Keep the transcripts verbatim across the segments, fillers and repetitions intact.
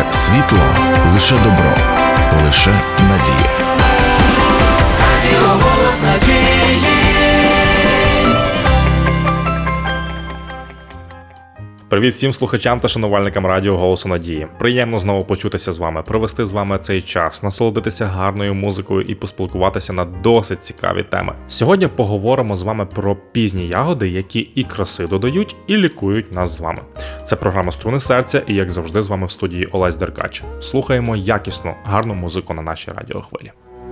світло, лише добро, лише надія. Радіо «Голос надії». Привіт всім слухачам та шанувальникам радіо «Голосу надії». Приємно знову почутися з вами, провести з вами цей час, насолодитися гарною музикою і поспілкуватися на досить цікаві теми. Сьогодні поговоримо з вами про пізні ягоди, які і краси додають, і лікують нас з вами. Це програма «Струни серця» і, як завжди, з вами в студії Олесь Деркач. Слухаємо якісну, гарну музику на нашій радіохвилі.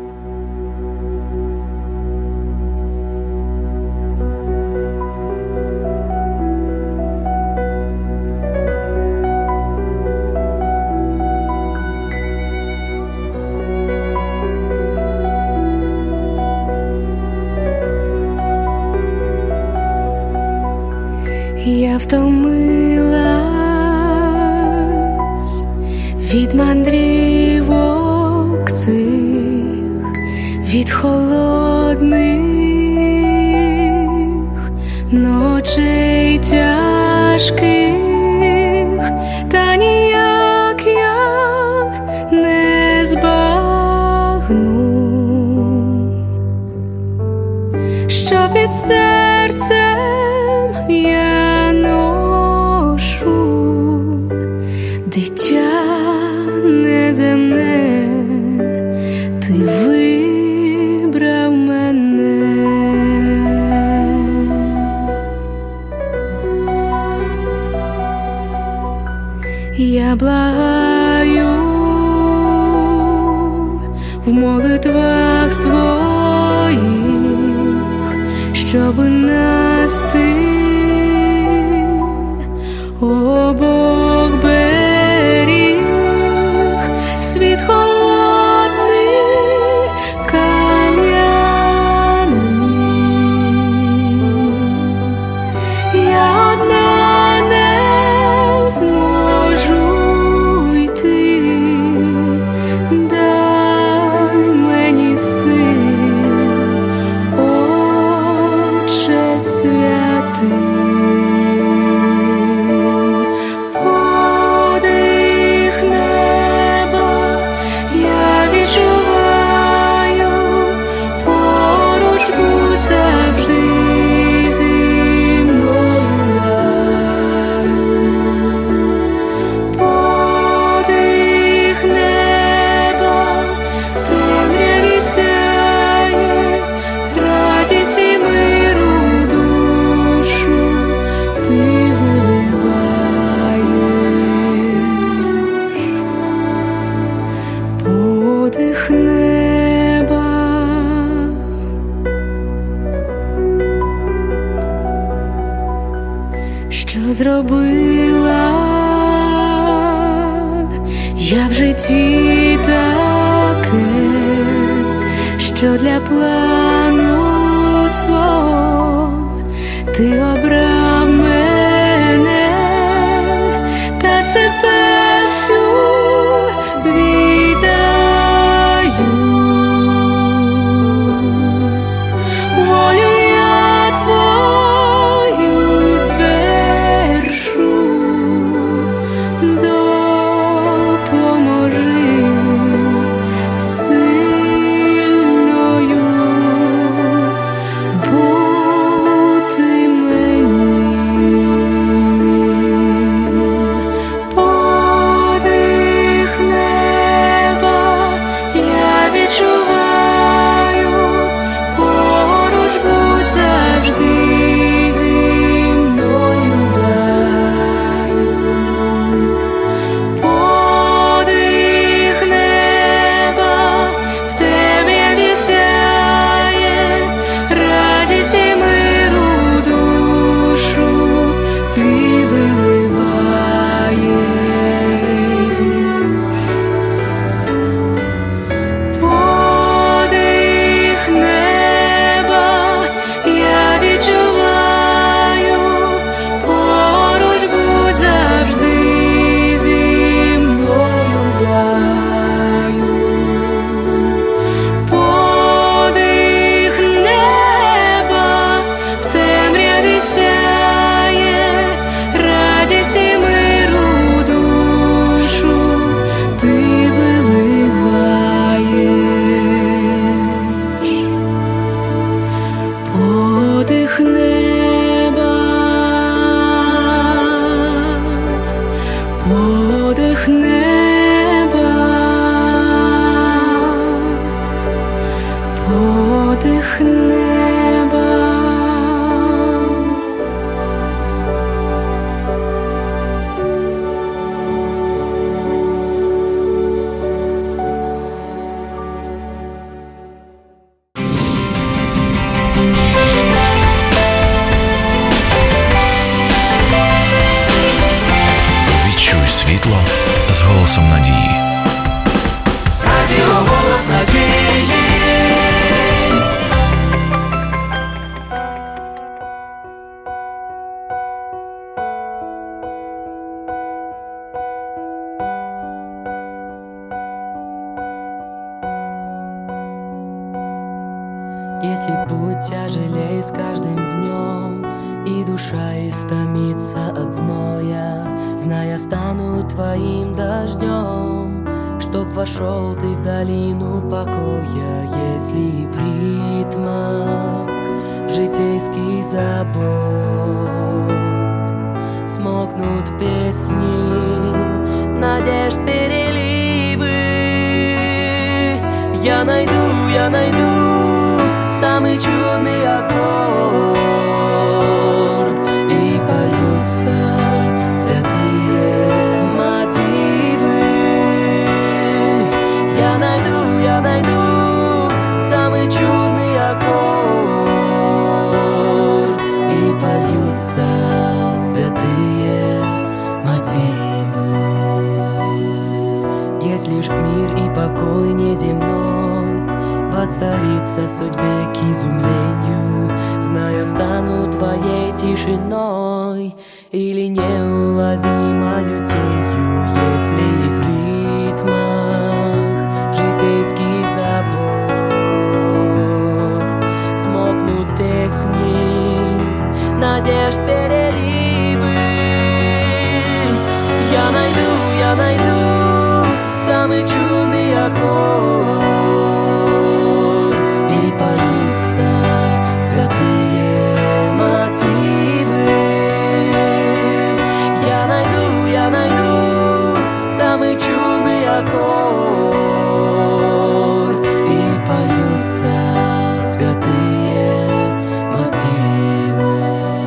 Я втомилась від мандрівок цих, від холодних ночей тяжких, та ніяк я не збагну, що під серцем я дитя неземне, ти вибрав мене. Я благаю в молитвах своїх, щоб нас ти, о Бог, беріг, світ холодний, кам'яний. Я одна не зможу йти, дай мені сил, Отче святий. Зробила я в житті таке, що для плану свого ти обрав мене, та себе всю віддаю. Волю я твою звершу, допоможи сильною бути мені. світло з голосом надії. Радіо голос надії. Если путь тяжелее с каждым днем, и душа истомится от зноя, знай, я стану твоим дождем, чтоб вошел ты в долину покоя. Если в ритмах житейских забот смолкнут песни, надежд переливы, я найду, я найду самый чудный аккорд, и польются святые мотивы. Я найду, я найду самый чудный аккорд, и польются святые мотивы. Если ж мир и покой неземной воцарится судьбе к изумлению, знай, я стану твоей тишиной или неуловимою тенью. Если в ритмах житейских забот смолкнут песни, надежд переливы, я найду, я найду самый чудный аккорд, святые мотивы. Я найду, я найду самый чудный аккорд, и польются святые мотивы.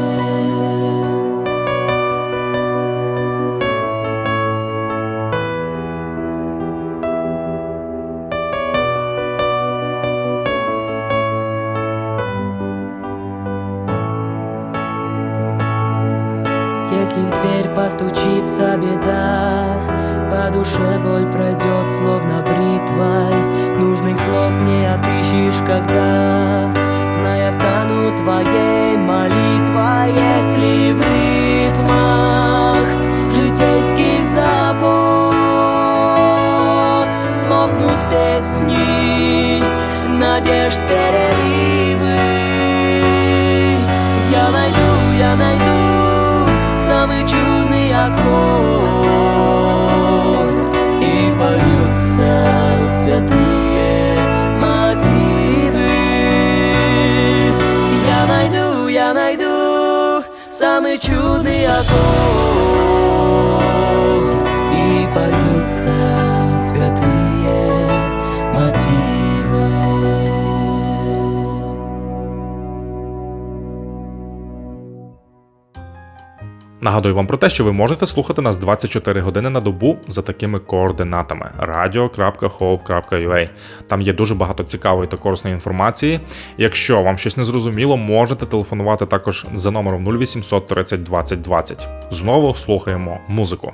Если в дверь постучится беда, по душе боль пройдет словно бритвой, нужных слов не отыщешь, когда, знай, я стану твоей молитвой. Если в ритмах житейских забот смолкнут песни, надежд переливы, я найду, я найду самый чудный аккорд, и польются святые мотивы. Я найду, я найду самый чудный аккорд, и польются святые мотивы. Нагадую вам про те, що ви можете слухати нас двадцять чотири години на добу за такими координатами radio крапка hope крапка ua. Там є дуже багато цікавої та корисної інформації. Якщо вам щось не зрозуміло, можете телефонувати також за номером нуль вісімсот тридцять двадцять двадцять. Знову слухаємо музику.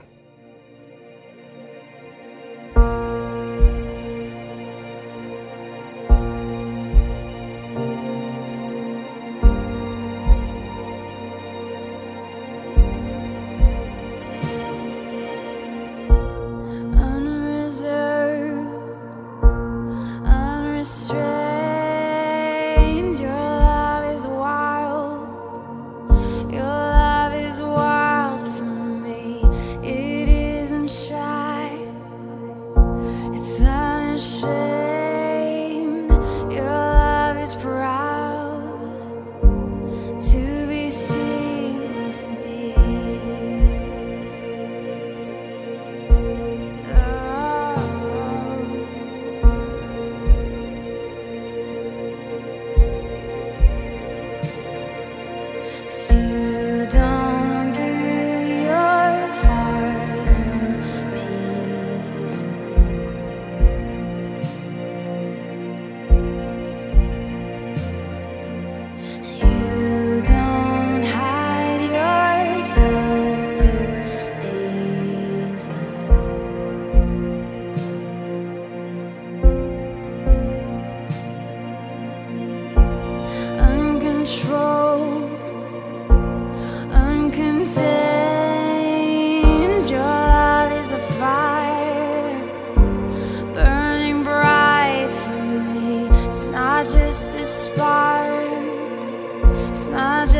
Your love is wild for me. It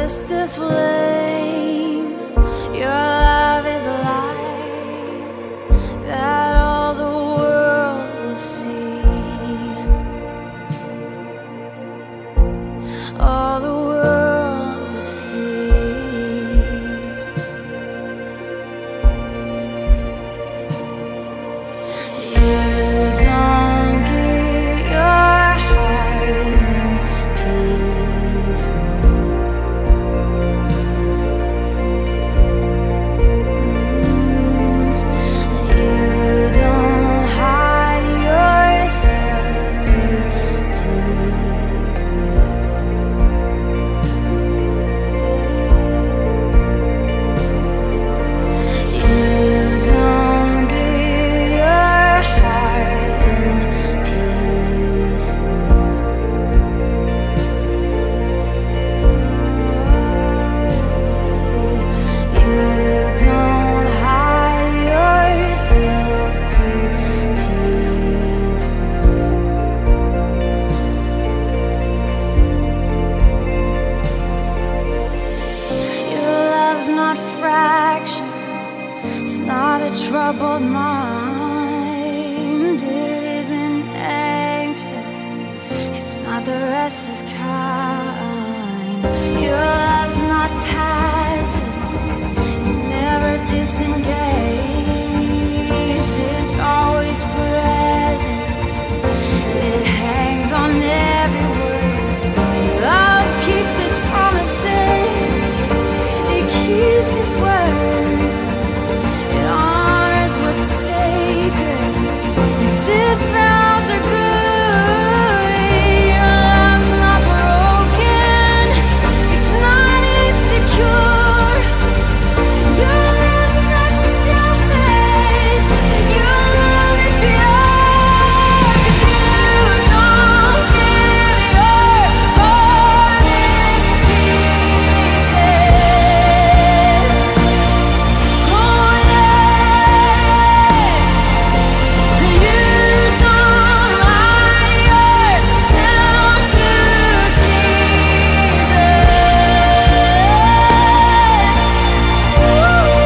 just a flame. Your love is a light that all the world will see. All the world will see. You don't get your heart in pieces. You don't hide yourself to tease us. You don't give your heart in pieces. You don't hide yourself to tease us. Your love's not fractured, it's not a troubled mind. It isn't anxious, it's not the restless kind. Your love's not passive, it's never disengaged. It's always present, it hangs on every word we say. Love keeps its promises, it keeps its word. It honors what's sacred, yes, its vows are good. Your love's not broken, it's not insecure. Your love's not selfish, your love is pure. 'Cause you don't give your heart in pieces. Oh yeah. You don't hide yourself to tease us. Ooh,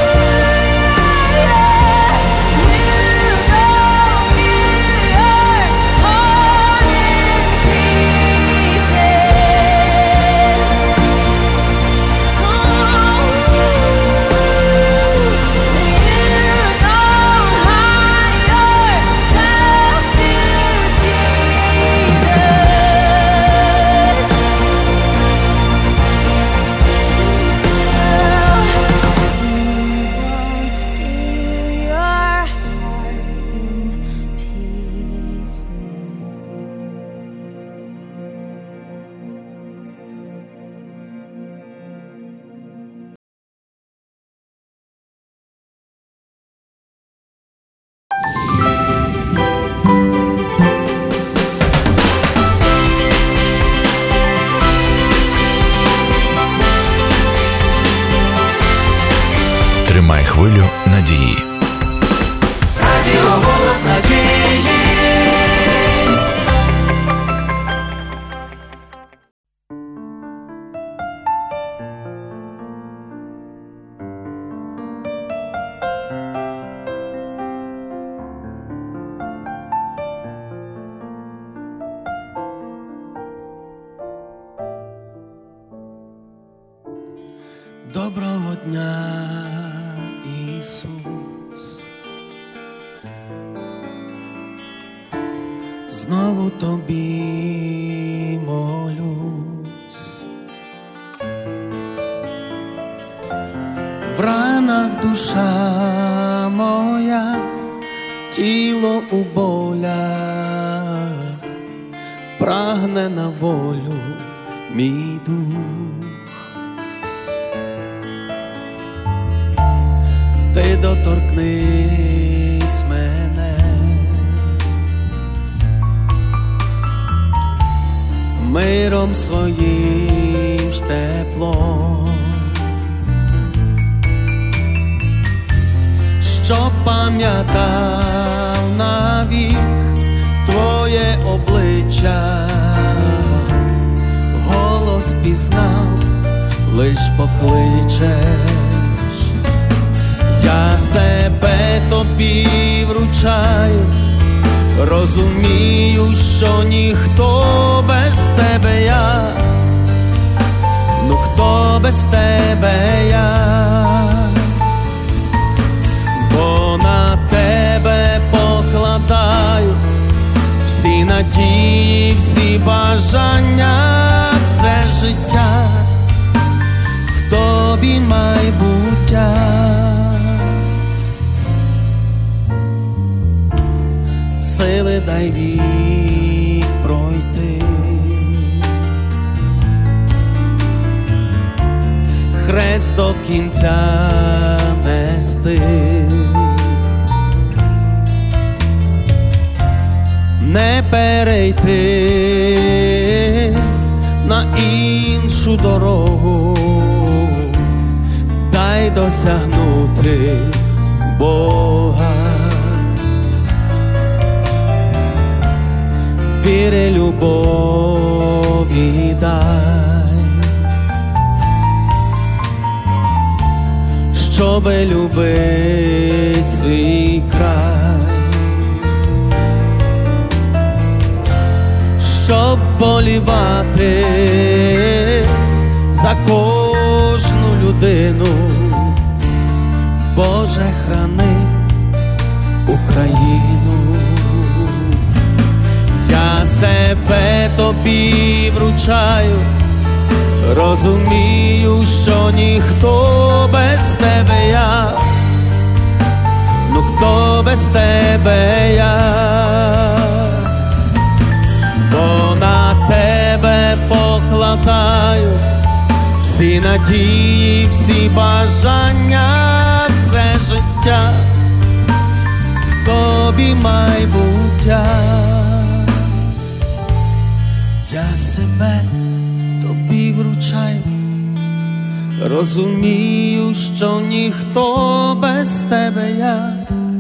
yeah. You don't give your heart in pieces. Oh, you don't hide yourself to tease us. So don't give your heart in pieces. Тримай хвилю надії. Радіо голос надії. Доброго дня, Ісус. Знову тобі молюсь. В ранах душа моя, тіло у болях, прагне на волю мій дух. Ти доторкнись мене, миром своїм ж теплом, щоб пам'ятав навік твоє обличчя, голос пізнав лиш покличеш, я себе тобі вручаю, розумію, що ніхто без тебе я, ну хто без тебе я, бо на тебе покладаю всі надії, всі бажання, все життя, в тобі майбуття. Сили дай вік пройти, хрест до кінця нести, не перейти на іншу дорогу, дай досягнути Бога. Віри, любові дай, щоби любить свій край, щоб полівати за кожну людину. Боже, храни Україну. Я себе тобі вручаю, розумію, що ніхто без тебе я, ну хто без тебе я, бо на тебе покладаю всі надії, всі бажання, все життя, в тобі майбуття. Я себе тобі вручаю, розумію, що ніхто без тебе я,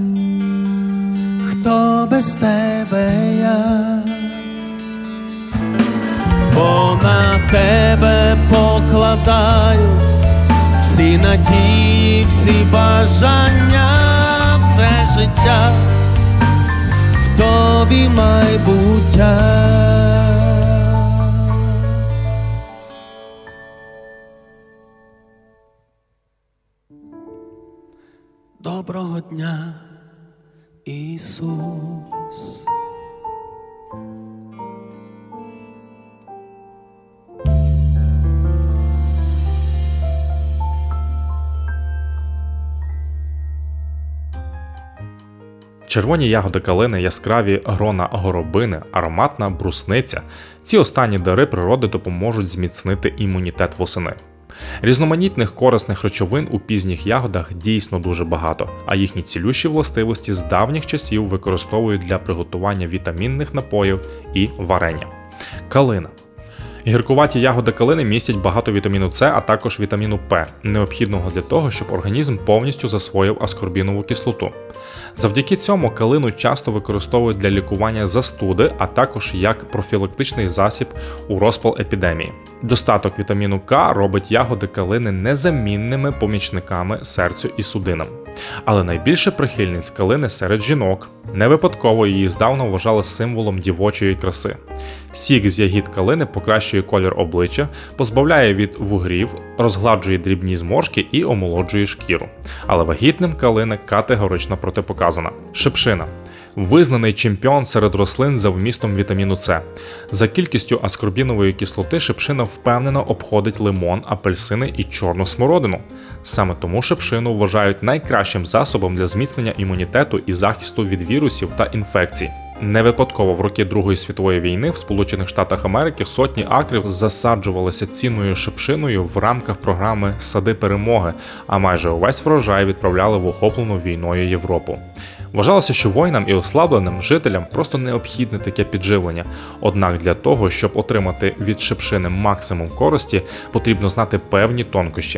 хто без тебе я, бо на тебе покладаю всі надії, всі бажання, все життя, в тобі майбуття. Доброго дня, Ісус. Червоні ягоди калини, яскраві грона горобини, ароматна брусниця – ці останні дари природи допоможуть зміцнити імунітет восени. Різноманітних корисних речовин у пізніх ягодах дійсно дуже багато, а їхні цілющі властивості з давніх часів використовують для приготування вітамінних напоїв і варення. Калина. Гіркуваті ягоди калини містять багато вітаміну С, а також вітаміну П, необхідного для того, щоб організм повністю засвоїв аскорбінову кислоту. Завдяки цьому калину часто використовують для лікування застуди, а також як профілактичний засіб у розпал епідемії. Достаток вітаміну К робить ягоди калини незамінними помічниками серцю і судинам. Але найбільше прихильниць калини серед жінок. Не випадково її здавна вважали символом дівочої краси. Сік з ягід калини покращує колір обличчя, позбавляє від вугрів, розгладжує дрібні зморшки і омолоджує шкіру. Але вагітним калина категорично протипоказана. Шипшина. Визнаний чемпіон серед рослин за вмістом вітаміну С. За кількістю аскорбінової кислоти шипшина впевнено обходить лимон, апельсини і чорну смородину. Саме тому шипшину вважають найкращим засобом для зміцнення імунітету і захисту від вірусів та інфекцій. Не випадково в роки Другої світової війни в Сполучених Штатах Америки сотні акрів засаджувалися цінною шипшиною в рамках програми «Сади перемоги», а майже увесь врожай відправляли в охоплену війною Європу. Вважалося, що воїнам і ослабленим жителям просто необхідне таке підживлення. Однак для того, щоб отримати від шипшини максимум користі, потрібно знати певні тонкощі.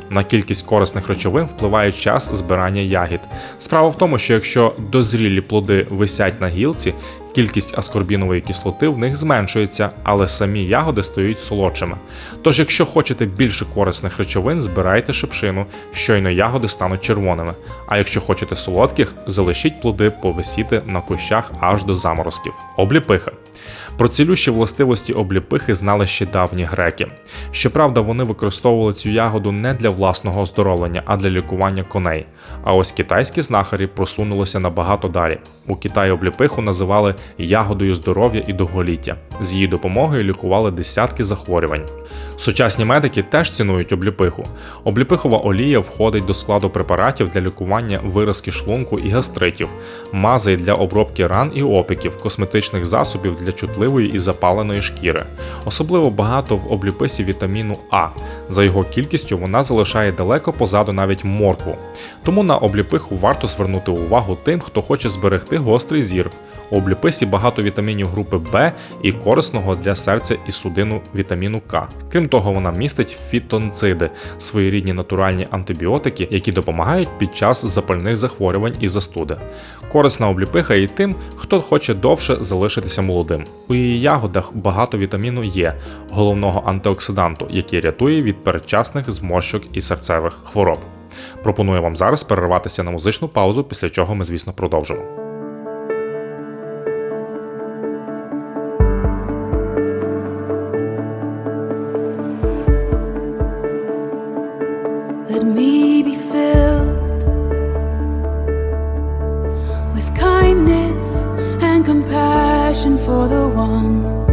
На кількість корисних речовин впливає час збирання ягід. Справа в тому, що якщо дозрілі плоди висять на гілці, кількість аскорбінової кислоти в них зменшується, але самі ягоди стають солодшими. Тож, якщо хочете більше корисних речовин, збирайте шипшину, щойно ягоди стануть червоними. А якщо хочете солодких, залишіть плоди повисіти на кущах аж до заморозків. Обліпиха. Про цілющі властивості обліпихи знали ще давні греки. Щоправда, вони використовували цю ягоду не для власного оздоровлення, а для лікування коней. А ось китайські знахарі просунулися набагато далі. У Китаї обліпиху називали ягодою здоров'я і довголіття. З її допомогою лікували десятки захворювань. Сучасні медики теж цінують обліпиху. Обліпихова олія входить до складу препаратів для лікування виразки шлунку і гастритів, мазей для обробки ран і опіків, косметичних засобів для чутливої і запаленої шкіри. Особливо багато в обліписі вітаміну А. За його кількістю вона залишає далеко позаду навіть моркву. Тому на обліпиху варто звернути увагу тим, хто хоче зберегти гострий зір. У обліписі багато вітамінів групи Б і корисного для серця і судину вітаміну К. Крім того, вона містить фітонциди – своєрідні натуральні антибіотики, які допомагають під час запальних захворювань і застуди. Корисна обліпиха і тим, хто хоче довше залишитися молодим. У її ягодах багато вітаміну Е, головного антиоксиданту, який рятує від передчасних зморщок і серцевих хвороб. Пропоную вам зараз перерватися на музичну паузу, після чого ми, звісно, продовжимо. Let me be filled with kindness and compassion for the one,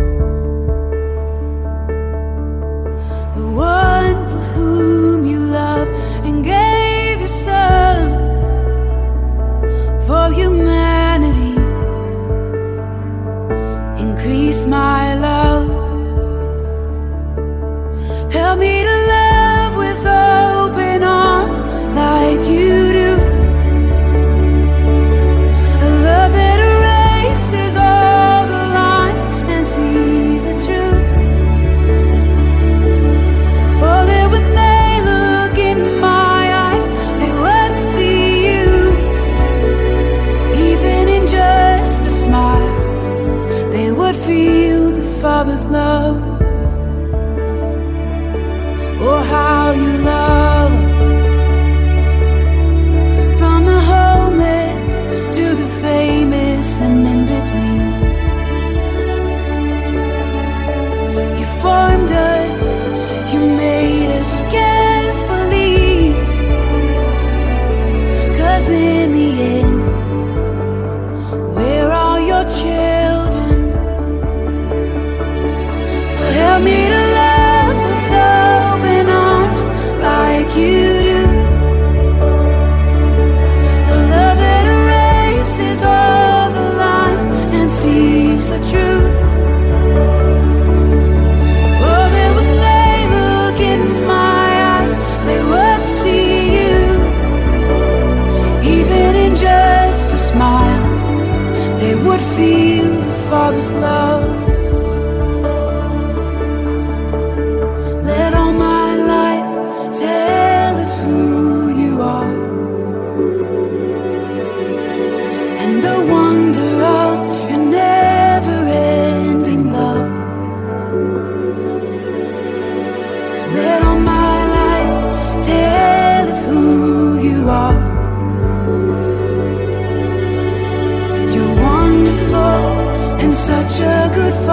the one for whom you love and gave your son for humanity. Increase my love, help me to love with open arms like you do. A love that erases all the lines and sees the truth. Oh, that when they look in my eyes, they would see you. Even in just a smile, they would feel the Father's love. Oh, how you love us, from the homeless to the famous and in between. You formed us, you made us carefully, 'cause in the end, we're all your children. So help me to love with open arms like you do. A love that erases all the lines and sees the truth. Oh, that when they look in my eyes, they would see you. Even in just a smile, they would feel the Father's love. Let all my life tell of who you are, and the wonder of your never-ending love. Let all my life tell of who you are. You're wonderful and such a good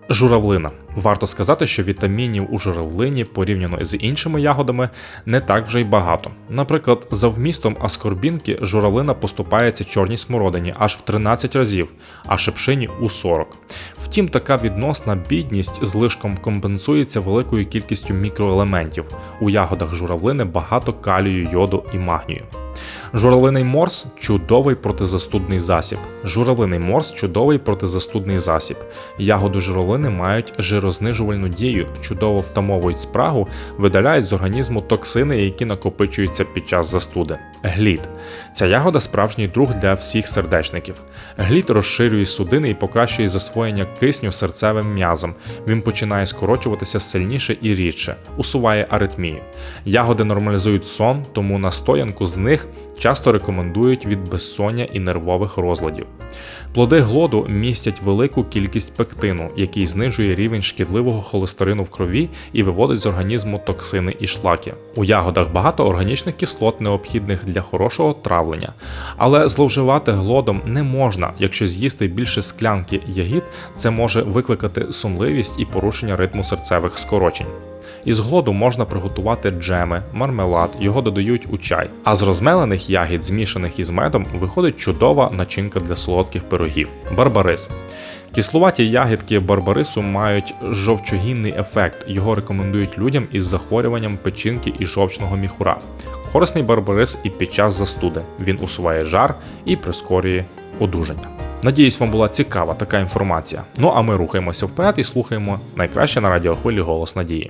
Журавлина. Варто сказати, що вітамінів у журавлині порівняно з іншими ягодами не так вже й багато. Наприклад, за вмістом аскорбінки журавлина поступається чорній смородині аж в тринадцять разів, а шипшині у сорок. Втім, така відносна бідність злишком компенсується великою кількістю мікроелементів. У ягодах журавлини багато калію, йоду і магнію. Журавлиний морс – чудовий протизастудний засіб. Журавлиний морс – чудовий протизастудний засіб. Ягоди журавлини мають жирознижувальну дію, чудово втамовують спрагу, видаляють з організму токсини, які накопичуються під час застуди. Глід. Ця ягода – справжній друг для всіх сердечників. Глід розширює судини і покращує засвоєння кисню серцевим м'язам. Він починає скорочуватися сильніше і рідше, усуває аритмію. Ягоди нормалізують сон, тому настоянку з них часто рекомендують від безсоння і нервових розладів. Плоди глоду містять велику кількість пектину, який знижує рівень шкідливого холестерину в крові і виводить з організму токсини і шлаки. У ягодах багато органічних кислот, необхідних для хорошого травлення. Але зловживати глодом не можна, якщо з'їсти більше склянки ягід, це може викликати сонливість і порушення ритму серцевих скорочень. Із глоду можна приготувати джеми, мармелад, його додають у чай. А з розмелених ягід, змішаних із медом, виходить чудова начинка для солодких пирогів – барбарис. Кислуваті ягідки барбарису мають жовчогінний ефект, його рекомендують людям із захворюванням печінки і жовчного міхура. Корисний барбарис і під час застуди, він усуває жар і прискорює одужання. Надіюсь, вам була цікава така інформація. Ну а ми рухаємося вперед і слухаємо найкраще на радіохвилі «Голос надії».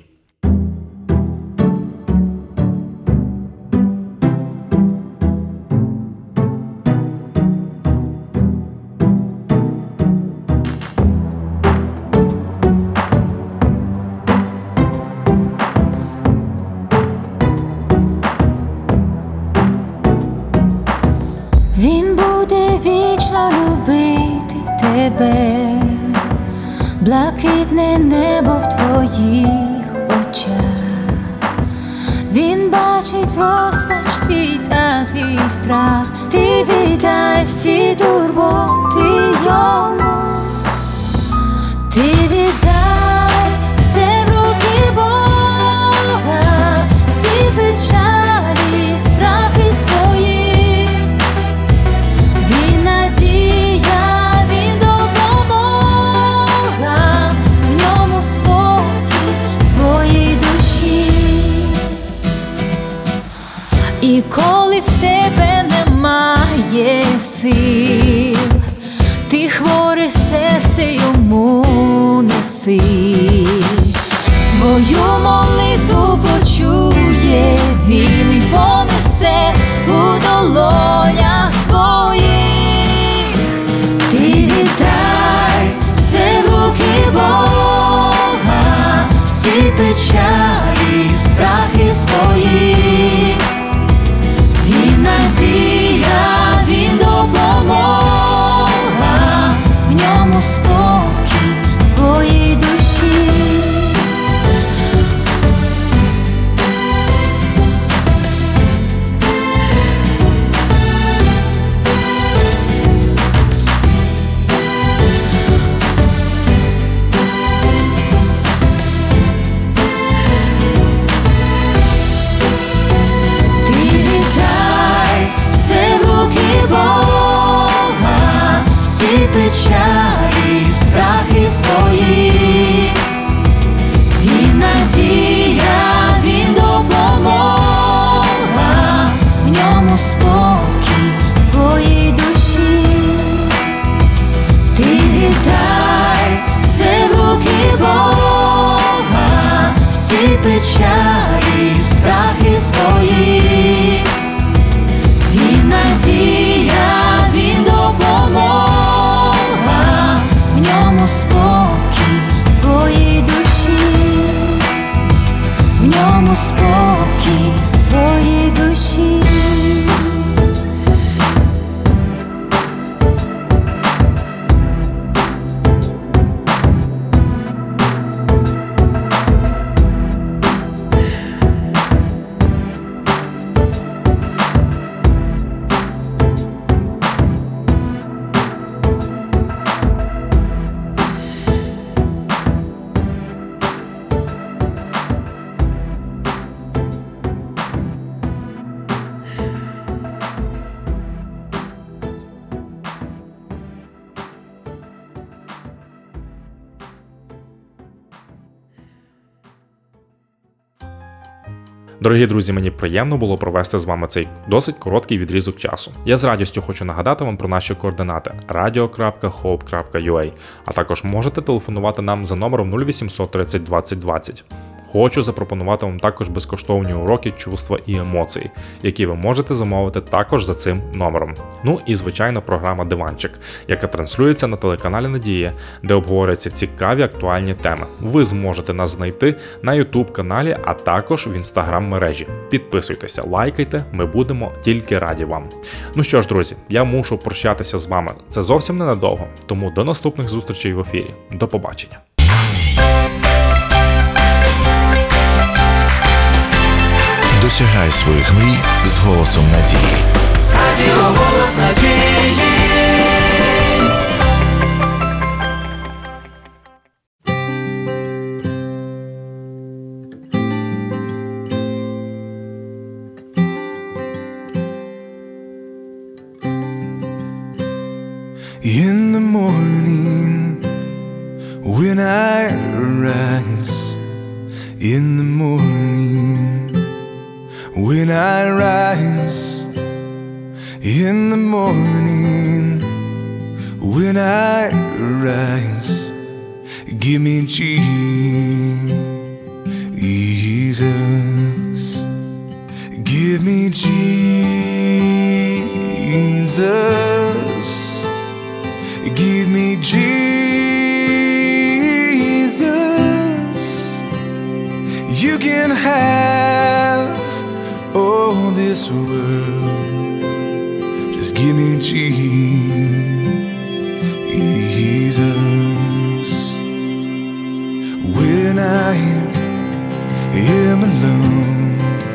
Він буде вічно любити тебе, блакитне небо в твоїх очах. Він бачить розпач твій та твій страх. Ти віддай всі турботи йому. Ти віддай все в руки Бога, всі печалі, страхи свої. І коли в тебе немає сил, ти хворе серце йому неси. Твою молитву почує він і понесе у долонях своїх. Ти віддай все в руки Бога, всі печалі, страхи свої. Він надія, він допомога, в ньому спокій твоїй душі. Печалі, страхи свої. Він надія, він допомога, в ньому спокій твоїй душі. Ти віддай все в руки Бога, всі печалі, страхи свої. Він надія, він допомога, в ньому спокій твоїй душі, в ньому спокій твоїй душі. Дорогі друзі, мені приємно було провести з вами цей досить короткий відрізок часу. Я з радістю хочу нагадати вам про наші координати radio крапка hope крапка ua, а також можете телефонувати нам за номером нуль вісімсот тридцять двадцять двадцять. Хочу запропонувати вам також безкоштовні уроки чувства і емоцій, які ви можете замовити також за цим номером. Ну і, звичайно, програма «Диванчик», яка транслюється на телеканалі Надія, де обговорюються цікаві актуальні теми. Ви зможете нас знайти на ютуб-каналі, а також в інстаграм-мережі. Підписуйтеся, лайкайте, ми будемо тільки раді вам. Ну що ж, друзі, я мушу прощатися з вами. Це зовсім ненадовго, тому до наступних зустрічей в ефірі. До побачення. Досягай своїх мрій з голосом надії. Радіо «Голос надії». In the morning, when I rise, in the morning, when I rise, in the morning, when I rise, give me Jesus, give me Jesus, give me Jesus, you can have all this world, just give me Jesus. When I am alone,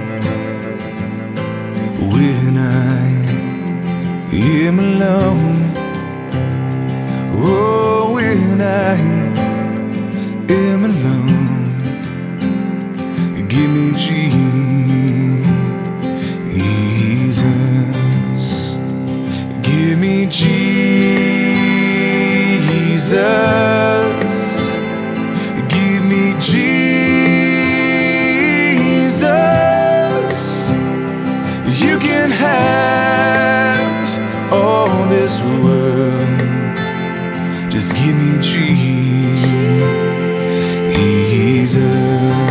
when I am alone, oh, when I am alone, give me Jesus, give me Jesus, give me Jesus, you can have all this world, just give me Jesus.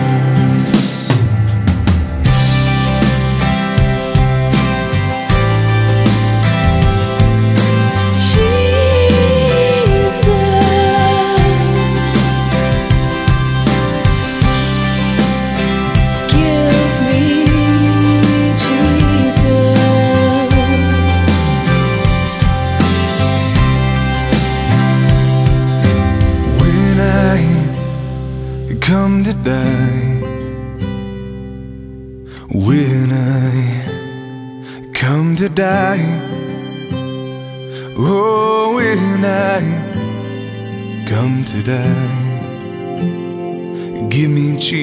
Come to die, when I come to die, oh, when I come to die, give me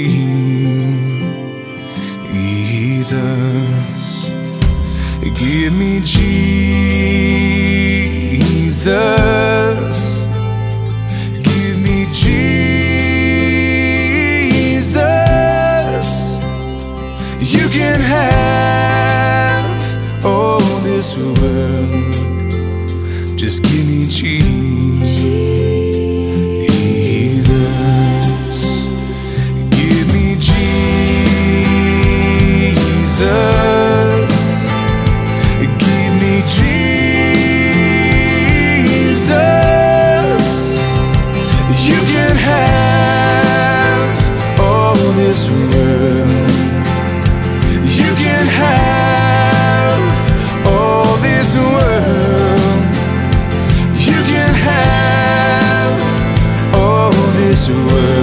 Jesus, give me Jesus, give me Jesus, you can have all this world, just give me Jesus, give me Jesus, give me Jesus, you can have all this world, you can have all this world, you can have all this world.